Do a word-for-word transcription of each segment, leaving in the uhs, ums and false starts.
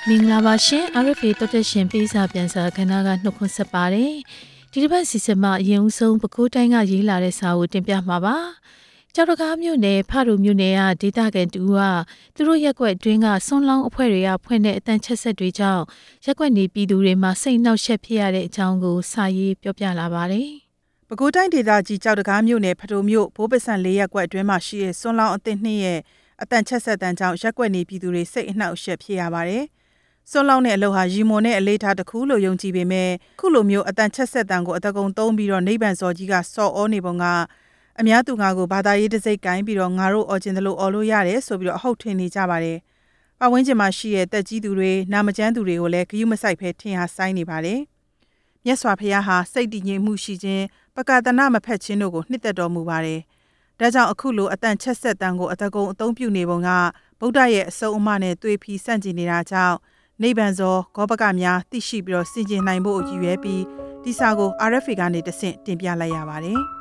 မင်္ဂလာပါရှင် အာရ် エフ တော်တဲ့ရှင်ပေးစာပြန်စာခဏကနှုတ်ခွန်းဆက်ပါတယ်ဒီတစ်ပတ်စီစဉ်မှာအရင်ဦးဆုံးပဲခူးတိုင်းကရေးလာတဲ့စာကိုတင်ပြမှာပါကြောက်တကားမြို့နယ်ဖရူမြို့နယ်ကဒေသခံတူကသူတို့ရက်ွက်အတွင်းကဆွန်းလောင်းအဖွဲ့တွေကဖွင့်တဲ့အတန်ချက်ဆက်တွေကြောင့်ရက်ွက်နေပြည်သူတွေမှာစိတ်နှောက်ယှက်ဖြစ်ရတဲ့အကြောင်းကိုစာရေးပြောပြလာပါတယ်ပဲခူးတိုင်းဒေသကြီးကြောက်တကားမြို့နယ်ဖရူမြို့ဘိုးပစံလေးရက်ွက်အတွင်းမှာရှိတဲ့ဆွန်းလောင်းအသစ်နှစ်ရဲ့အတန်ချက်ဆက်တန်ကြောင့်ရက်ွက်နေပြည်သူတွေစိတ်အနှောက်အယှက်ဖြစ်ရပါတယ်ဆွန်းလောင်းတဲ့အလုပ်ဟာရီမွန်နဲ့အလေးထားတစ်ခုလို့ယုံကြည်ပေမဲ့ခုလိုမျိုးအတန်ချက်ဆက်တန်ကိုအတကုံသုံးပြီးတော့နိဗ္ဗာန်စော်ကြီးကစော်ဩနေပုံကအများသူငါကိုဘာသာရေးတစိ့ကိုင်းပြီးတော့ငါတို့အော်ကျင်တယ်လို့အော်လို့ရတယ်ဆိုပြီးတော့အဟုတ်ထင်နေကြပါတယ်။ပတ်ဝန်းကျင်မှာရှိတဲ့တက်ကြီးသူတွေနာမကျန်းသူတွေကိုလည်းဂရုမစိုက်ဖဲထင်ဟာဆိုင်နေပါတယ်။မြတ်စွာဘုရားဟာစိတ်တည်ငြိမ်မှုရှိခြင်းပကတနာမဖက်ခြင်းတို့ကိုနှစ်သက်တော်မူပါတယ်။ဒါကြောင့်အခုလိုအတန်ချက်ဆက်တန်ကိုအတကုံအသုံးပြုနေပုံကဗုဒ္ဓရဲ့အဆုံးအမနဲ့တွေ့ပြီးစန့်ကျင်နေတာကြောင့်နိဗ္ဗာန်စောဂောဘကများသိရှိပြီးတော့စင်ကြင်နိုင်ဖို့ရည်ရွယ်ပြီးဒီစာကို အာရ် エフ ကနေတဆင့်တင်ပြလိုက်ရပါတယ်။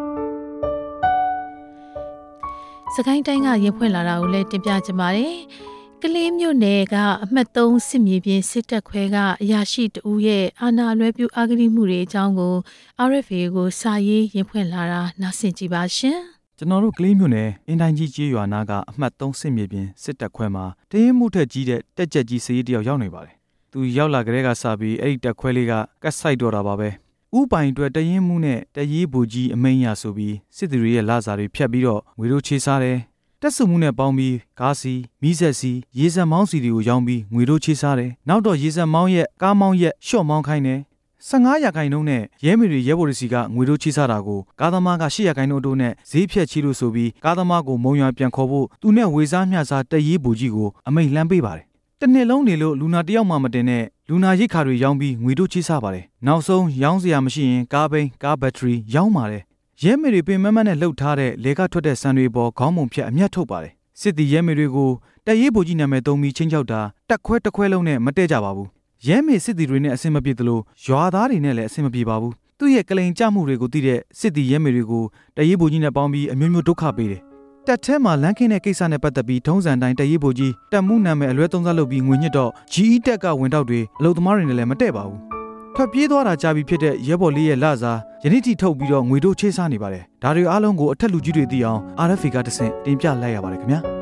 စကိုင်းတိုင်းကရင်ဖွင့်လာတာကိုလည်းတင်ပြကြပါတယ်။ကလေးမြို့နယ်ကအမှတ်သုံးစစ်မြေပြင်စစ်တပ်ခွဲကအရာရှိတဦးရဲ့အာဏာလွှဲပြုအဂတိမှုတွေအကြောင်းကို အာရ် エフ ကိုစာရေးရင်ဖွင့်လာတာနားဆင်ကြည့်ပါရှင်။ကျွန်တော်တို့ကလေးမြို့နယ်အင်းတိုင်းကြီးကျေးရွာနာကအမှတ်သုံးစစ်မြေပြင်စစ်တပ်ခွဲမှာတရင်မှုထက်ကြီးတဲ့တက်ကြက်ကြီးစရေးတယောက်ရောက်နေပါတယ်။သူရောက်လာကြတဲ့ကစပြီးအဲ့ဒီတက်ခွဲလေးကကတ်ဆိုင်တော့တာပါပဲ။ဥပိုင်အတွက်တရင်မှုနဲ့တရေးဘူကြီးအမိန်ရဆိုပြီးစစ်သူတွေရဲ့လာစာတွေဖြတ်ပြီးတော့ငွေတို့ချေစားတယ်။တက်စုမှုနဲ့ပေါင်းပြီးကားစီမီးဆက်စီရေစံမောင်းစီတွေကိုရောင်းပြီးငွေတို့ချေစားတယ်။နောက်တော့ရေစံမောင်းရဲ့ကားမောင်းရဲ့ရှော့မောင်းခိုင်းတယ်။ဆယ့်ငါးရာခိုင်နှုန်းနဲ့ရဲမေတွေရဲဘော်တွေစီကငွေတို့ချိစားတာကိုကားသမားကရှစ်ရာခိုင်နှုန်းတို့နဲ့ဈေးဖြတ်ချီလို့ဆိုပြီးကားသမားကိုမုံရွာပြန်ခေါ်ဖို့သူနဲ့ဝေစားမျှစားတရေးဘူကြီးကိုအမိန့်လှမ်းပေးပါတယ်။တစ်နှစ်လုံးနေလို့လူနာတယောက်မှမတင်နဲ့လူနာရိတ်ခါတွေရောင်းပြီးငွေတို့ချိစားပါတယ်။နောက်ဆုံးရောင်းစရာမရှိရင်ကားဘိန်းကားဘက်ထရီရောင်းပါတယ်။ရဲမေတွေပင်မမနဲ့လှုပ်ထားတဲ့လေကထွက်တဲ့ဆန်တွေပေါ်ခေါင်းပုံဖြတ်အမျက်ထုတ်ပါတယ်။စစ်တီရဲမေတွေကိုတရေးဘူကြီးနာမည်သုံးပြီးချင်းချောက်တာတက်ခွဲတက်ခွဲလုံးနဲ့မတည့်ကြပါဘူး။ရဲမေစစ်တီတွေနဲ့အဆင်မပြေသလိုရွာသားတွေနဲ့လည်းအဆင်မပြေပါဘူး။သူ့ရဲ့ကလိန်ကြမှုတွေကိုသိတဲ့စစ်တီရဲမေတွေကိုတရေးဘူကြီးနဲ့ပေါင်းပြီးအမျိုးမျိုးဒုက္ခပေးတယ်။တက်ထဲမှာလမ်းခင်းတဲ့ကိစ္စနဲ့ပတ်သက်ပြီးထုံးစံတိုင်းတရေးဘူကြီးတက်မှုနာမည်အလွဲသုံးစားလုပ်ပြီးငွေညှစ်တော့ ဂျီ အီ တက်ကဝင်တော့တွေအလုပ်သမားတွေနဲ့လည်းမတည့်ပါဘူး။ထွက်ပြေးသွားတာကြာပြီဖြစ်တဲ့ရဲဘော်လေးရဲ့လစာယနေ့ထိထုတ်ပြီးတော့ငွေတို့ချေးစားနေပါတယ်။ဒါတွေအားလုံးကိုအထက်လူကြီးတွေသိအောင် အာရ် エフ ကတဆင့်တင်ပြလိုက်ရပါတယ်ခင်ဗျာ။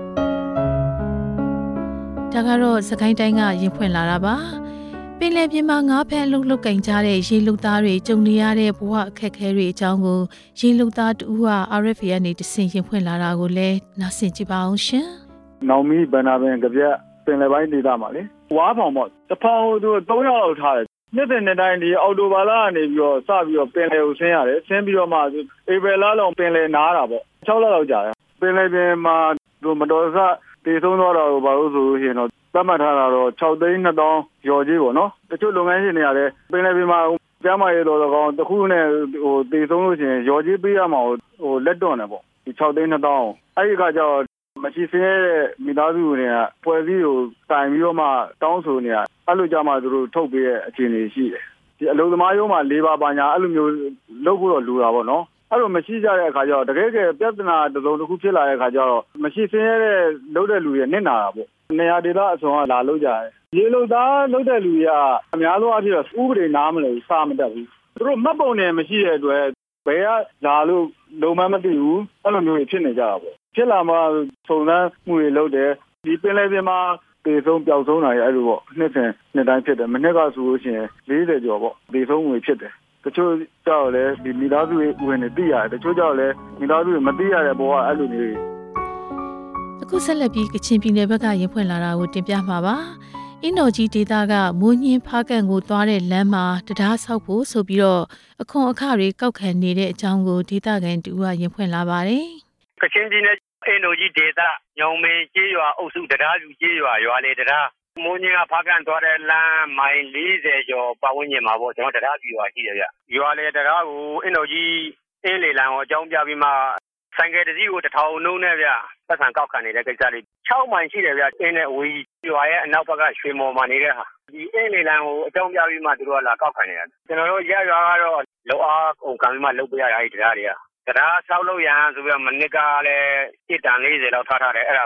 ဒါကတော့စကိုင်းတိုင်းကရင်ဖွင့်လာတာပါပင်လယ်ပြင်မှာငါးဖက်လှုပ်လှုပ်ကင်ကြတဲ့ရေလူသားတွေကြုံနေရတဲ့ဘဝအခက်အခဲတွေအကြောင်းကိုရေလူသားတူဟာ အာရ် エフ ကနေတဆင့်ရင်ဖွင့်လာတာကိုလည်းနားဆင်ကြည့်ပါအောင်ရှင်။နောင်မီဘန်နာပင်ကြပြက်ပင်လယ်ပိုင်းဒေသမှာလေဝါးဖောင်ပေါ့တဖောင်သူသုံးယောက်လောက်ထားတယ်နှစ်စဉ်နှစ်တိုင်းဒီအော်တိုဘာလကနေပြီးတော့စပြီးတော့ပင်လယ်ကိုဆင်းရတယ်ဆင်းပြီးတော့မှဧပြီလလုံးပင်လယ်နားတာပေါ့၆လလောက်ကြာတယ်ပင်လယ်ပြင်မှာသူမတော်ဆတည်ဆုံးသွားတာကိုဘာလို့ဆိုလို့ရှိရင်တော့သတ်မှတ်ထားတာတော့၆သိန်းနှစ်သောင်းရော်ကြီးပေါ့နော်တချို့လုပ်ငန်းရှင်တွေရတယ်ပင်လယ်ပြင်မှာကျမ်းမာရေးတော်တော်ကောင်းတစ်ခုနဲ့ဟိုတည်ဆုံးလို့ရှိရင်ရော်ကြီးပေးရမှာဟိုလက်တွန့်တယ်ပေါ့ဒီ၆သိန်းနှစ်သောင်းအဲ့ဒီကကြောင့်မရှိစင်းရဲ့မိသားစုတွေကပွဲစည်းကိုတိုင်ပြီးတော့မှတောင်းဆိုနေတာအဲ့လိုကြမှာသူတို့ထုတ်ပေးတဲ့အခြေအနေရှိတယ်ဒီအလုံသမားရုံးမှာလေးပါပါညာအဲ့လိုမျိုးလုပ်ဖို့တော့လူတာပေါ့နော်အဲ့လိုမရှိကြတဲ့အခါကျတော့တကယ်ကပြဿနာတစ်စုံတစ်ခုဖြစ်လာတဲ့အခါကျတော့မရှိစင်းရဲတဲ့လုပ်တဲ့လူတွေနစ်နာတာပေါ့နေရာဒေသအစုံကလာလုပ်ကြတယ်ရေလုံသားလုပ်တဲ့လူတွေကအများဆုံးအဖြစ်တော့ဥပဒေနားမလို့စာမတတ်ဘူးသူတို့မှတ်ပုံနဲ့မရှိတဲ့အတွက်ဘယ်ကလာလို့လုံမမသိဘူးအဲ့လိုမျိုးဖြစ်နေကြတာပေါ့ဖြစ်လာမှစုံစမ်းမှုတွေလုပ်တယ်ဒီပင်လယ်ပြင်မှာတေဆုံးပျောက်ဆုံးတာရဲ့အဲ့လိုပေါ့နှစ်စဉ်နှစ်တိုင်းဖြစ်တယ်မနှစ်ကဆိုလို့ရှိရင်လေးဆယ်ကျော်ပေါ့တေဆုံးငွေဖြစ်တယ်တချို့ကြောက်လဲဒီမိသားစုဝင်နေသိရတယ်တချို့ကြောက်လဲမိသားစုမသိရတဲ့ဘောကအဲ့လိုမျိုးအခုဆက်လက်ပြီးကချင်ပြည်နယ်ဘက်ကရင်ဖွင့်လာတာကိုတင်ပြမှာပါအင်းတော်ကြီးဒေသကမိုးညင်းဖားကန်ကိုသွားတဲ့လမ်းမှာတရားဆောက်ဖို့ဆိုပြီးတော့အခွန်အခတွေကောက်ခံနေတဲ့အကြောင်းကိုဒေသခံတူကရင်ဖွင့်လာပါတယ်ကချင်ပြည်နယ်အင်းတော်ကြီးဒေသညောင်မင်းကျေးရွာအုပ်စုတရားစုကျေးရွာရွာလေတရားမိုးညင်းကဖားကန်သွားတဲ့လမ်းမိုင်လေးဆယ်ကျော်ပတ်ဝန်းကျင်မှာပေါ့ကျွန်တော်တရားစုရွာရှိတယ်ဗျရွာလေတရားကိုအင်းတော်ကြီးအင်းလေလန်ကိုအကြောင်းပြပြီးမှဆိုင်ကယ်တစ်စီးကိုတစ်ထောင်နှုန်းနဲ့ဗျပတ်စံကောက်ခံနေတဲ့ကိစ္စလေး၆မိုင်ရှိတယ်ဗျအင်းနဲ့ဝီရွာရဲ့အနောက်ဘက်ကရွှေမော်မှာနေတဲ့ဟာဒီအင်းလေလန်ကိုအကြောင်းပြပြီးမှသူတို့ကလာကောက်ခံနေတာကျွန်တော်တို့ရရွာကတော့လောအားကုန်ခံပြီးမှလုပ်ပေးရတာအဲဒီတရားတွေကတရားဆောက်လို့ရန်ဆိုပြီးတော့မနစ်ကလည်းတစ်တန်လေးဆယ်လောက်ထားထားတယ်အဲ့ဒါကို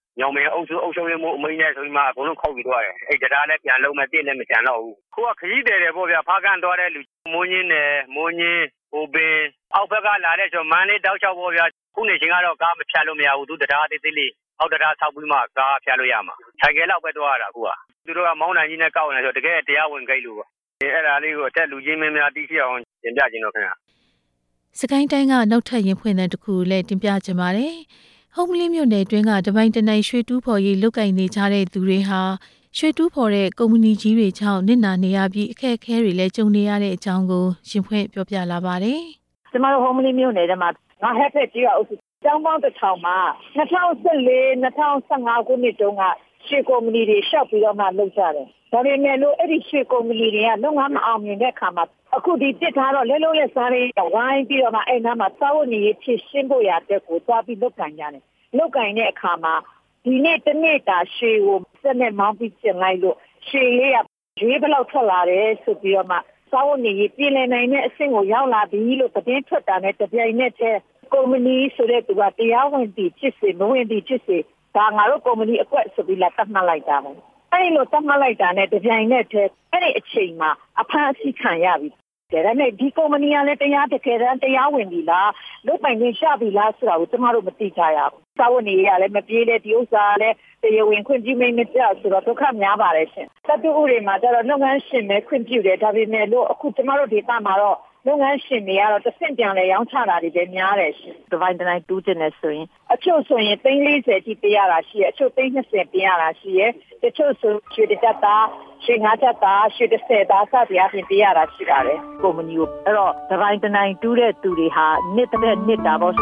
ညောင်မင်းအုပ်စုအုပ်ချုပ်ရေးမှုအမိန့်နဲ့ဆိုပြီးမှအကုန်လုံးခောက်ပြီးသွားတယ်အဲ့တရားလည်းပြန်လုံးမဲ့တည့်လည်းမကြံတော့ဘူးခုကခကြီးတယ်တယ်ပေါ့ဗျာဖားကန်သွားတဲ့လူမိုးညင်းတယ်မိုးညင်းဟိုပင်အောက်ဘက်ကလာတဲ့ဆိုမန်းလေးတောက်ချောက်ပေါ့ဗျာခုနေချင်းကတော့ကားမဖြတ်လို့မရဘူးသူတရားသေးသေးလေးအောက်တရားဆောက်ပြီးမှကားဖြတ်လို့ရမှာဆိုင်ကယ်လောက်ပဲသွားရတာခုကသူတို့ကမောင်းနိုင်ကြီးနဲ့ကောက်နေဆိုတကယ်တရားဝင်ဂိတ်လို့ပေါ့အဲ့ဒါလေးကိုအတက်လူချင်းမင်းများတီးပြအောင်တင်ပြခြင်းတော့ခင်ဗျာစကိုင်းတိုင်းကနောက်ထပ်ရင်ဖွင့်တဲ့တခုလည်းတင်ပြချင်ပါတယ်။ဟုံးမလင်းမြို့နယ်တွင်းကတပိုင်းတနိုင်ရွှေတူးဖော်ရေးလုပ်ကိုင်နေကြတဲ့သူတွေဟာရွှေတူးဖော်တဲ့ကုမ္ပဏီကြီးတွေကြောင့်နစ်နာနေရပြီးအခက်အခဲတွေလည်းကြုံနေရတဲ့အကြောင်းကိုရင်ဖွင့်ပြောပြလာပါတယ်။ကျမတို့ဟုံးမလင်းမြို့နယ်ထဲမှာငါဟက်ဖက်ကြီးကအုပ်စုကျောင်းပေါင်းတစ်ထောင်မှာ၂၀၁၄ ၂၀၁၅ခုနှစ်တုန်းကရွှေကုမ္ပဏီတွေရှောက်ပြီးတော့မှလုပ်ကြတယ်။ဒါပေမဲ့လို့အဲ့ဒီရွှေကုမ္ပဏီတွေကလုပ်ငန်းမအောင်မြင်တဲ့အခါမှာအခုဒီတစ်ထားတော့လဲလုံးလက်စားတွေဝိုင်းပြီးတော့မှအဲ့နားမှာစာဝတ်နေရေးဖြစ်ရှင်းဖို့ရတဲ့ကိုသွားပြီးလုပ်ကင်ကြတယ်။လုပ်ကင်တဲ့အခါမှာဒီနေ့တနေ့တာရွှေကိုစက်နဲ့မောင်းပြီးပြင်လိုက်လို့ရွှေလေးကရွေးဘလောက်ထွက်လာတယ်ဆိုပြီးတော့မှစာဝတ်နေရေးပြင်လည်နိုင်တဲ့အဆင့်ကိုရောက်လာပြီလို့သတင်းထွက်တာနဲ့တပြိုင်နက်တည်းကုမ္ပဏီဆိုတဲ့သူကတရားဝင်ပြီးဖြစ်စေမဝင်ပြီးဖြစ်စေဒါငါတို့ကုမ္ပဏီအကွက်ဆိုပြီးလာတတ်မှတ်လိုက်တာပဲအဲ့လိုတတ်မှတ်လိုက်တာနဲ့တပြိုင်နက်တည်းအဲ့ဒီအချိန်မှာအဖမ်းအဆီးခံရပြီဒါနဲ့ဒီကုမ္ပဏီကလည်းတရားတကယ်တမ်းတရားဝင်ပြီလားလုပ်ပိုင်ခွင့်ရပြီလားဆိုတာကိုကျမတို့မသိကြရဘူးစာဝန်ကြီးကလည်းမပြေးတဲ့ဒီဥစ္စာလည်းတရားဝင်ခွင့်ပြုမိမပြဆိုတော့ဒုက္ခများပါတယ်ရှင်သတ္တုဥတွေမှာကျတော့လုပ်ငန်းရှင်ပဲခွင့်ပြုတယ်ဒါပေမဲ့လို့အခုကျမတို့ဒေသမှာတော့လုပ်ငန်းရှင်တွေကတော့တစ်ဆင့်ပြန်လဲရောင်းချတာတွေပဲများတယ်ရှင်ဒီပိုင်းတိုင်းတူးတင်နေဆိုရင်အချို့ဆိုရင်သိန်း၄၀တိပေးရတာရှိရအချို့သိန်း၂၀ပေးရတာရှိရတချို့ဆိုရွှေတစ်သက်သားရွှေငါးချက်သားရွှေတစ်ဆယ်သားစသည်အပြင်ပေးရတာရှိပါတယ်ကုမ္ပဏီကိုအဲ့တော့ဒီပိုင်းတိုင်းတူးတဲ့သူတွေဟာနှစ်တဲ့နှစ်တာပေါ့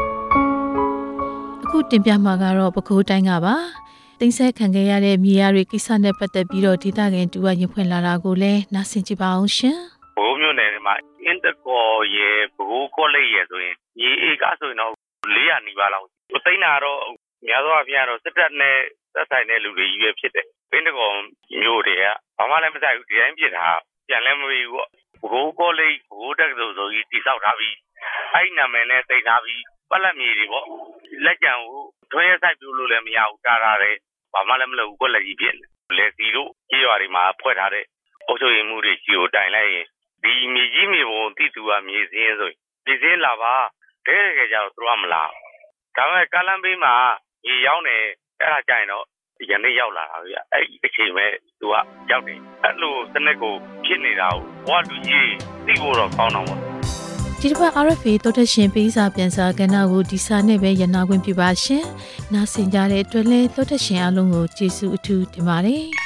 အခုတင်ပြမှာကတော့ပဲခူးတိုင်းကပါတင်ဆက်ခံခဲ့ရတဲ့မြေယာတွေကိစ္စနဲ့ပတ်သက်ပြီးတော့ဒေသခံတူကရင်ဖွင့်လာတာကိုလည်းနားဆင်ကြည့်ပါအောင်ရှင်ဘိုးမျိုးနယ်မှာအင်တကောရေဘိုးကောလိပ်ရေဆိုရင်မြေဧကဆိုရင်တော့၄ရာနီးပါးလောက်သိန်းတာတော့များသောအားဖြင့်တော့စစ်တပ်နဲ့သက်ဆိုင်တဲ့လူတွေကြီးပဲဖြစ်တယ်အင်တကောမျိုးတွေကဘာမှလည်းမဆိုင်ဘူးဒီတိုင်းပြစ်တာပြန်လည်းမပြီးဘူးဘိုးကောလိပ်ဘိုးတက်ဆိုဆိုကြီးတိဆောက်ထားပြီးအဲ့နာမည်နဲ့တိတ်ထားပြီးပတ်လက်မြေတွေပေါ့လက်ကြံကိုထွင်းရဆိုင်ပြလို့လည်းမရဘူးတားတာတယ်ဘာမှလည်းမလုပ်ဘူးကိုလက်ကြီးဖြစ်လေစီတို့ကြေးရွာတွေမှာဖွဲ့ထားတဲ့အုပ်ချုပ်ရေးမှုတွေကြီးကိုတိုင်လိုက်ရင်ဒီမြေကြီးမြေပုံတိတူကမြေစင်းဆိုမြေစင်းလာပါဒဲကြကြတော့သူကမလာဒါပေမဲ့ကားလမ်းဘေးမှာမြေရောက်နေအဲ့ဒါကြရင်တော့ဒီကနေ့ရောက်လာတာဗျအဲ့ဒီအချိန်ပဲသူကရောက်တယ်အဲ့လိုစနစ်ကိုဖြစ်နေတာကိုဘဝလူကြီးသိဖို့တော့ကောင်းတော့ပါဒီတစ်ပတ် R F A တော်တက်ရှင်ပေးစာပြန်စာကဏ္ဍကိုဒီစာနဲ့ပဲရနာခွင့်ပြုပါရှင်နားဆင်ကြတဲ့အတွက်လည်းတော်တက်ရှင်အားလုံးကိုကျေးဇူးအထူးတင်ပါတယ်